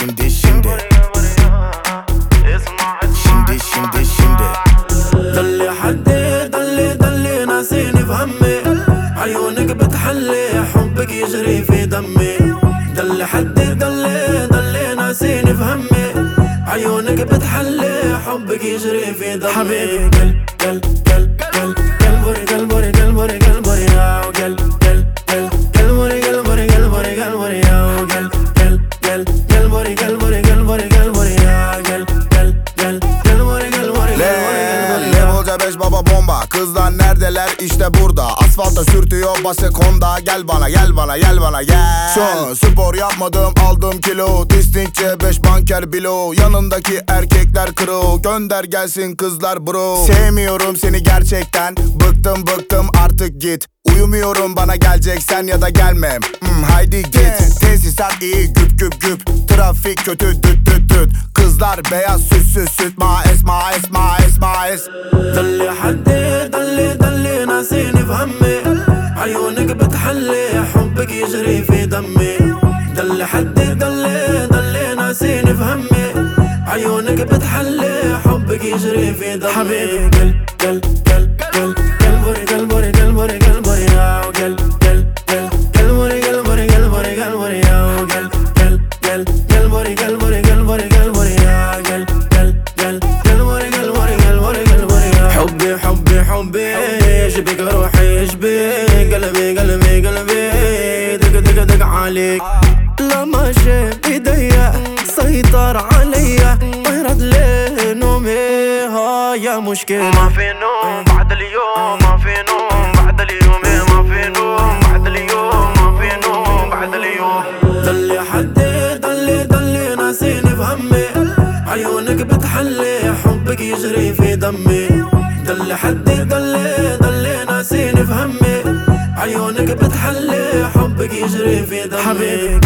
şimdi şimdi دلي حدي دلي ناسيني في همي عيونك بتحلي حبك يجري في دمي دلي حدي دلي ناسيني في همي عيونك بتحلي حبك يجري في دمي حبيبي قلبوري يا Beş baba bomba. Kızlar neredeler? İşte burada. Asfalta sürtüyor bası konda. Gel bana gel. Şu spor yapmadım aldım kilo. Distingçe 5 banker bilo. Yanındaki erkekler kro. Gönder gelsin kızlar bro. Sevmiyorum seni gerçekten. Bıktım artık git. Uyumuyorum bana geleceksen ya da gelmem. Haydi git. Tesisat iyi güp. Trafik kötü düt. Kızlar beyaz süt. Maes. دلي حدي دلي ناسيني في همي عيونك بتحلي حبك يجري في دمي دلي حدي دلي ناسيني في همي عيونك بتحلي حبك يجري في دمي حبيبي قلبوري يا قلبوري يا قلبوري يا حبي يشبك روحي يشبك قلبي دق عليك لما شاف ايديا سيطر عليا طيرت لي نومي هاي مشكلة ما في نوم بعد اليوم ما في نوم بعد اليوم ما في نوم بعد اليوم ما في نوم بعد اليوم دلي حدي دلي ناسيني في همي عيونك بتحلي حبك يجري في دمي دلي حدي دلي ناسيني في همي عيونك بتحلي حبك يجري في دمي حبيبي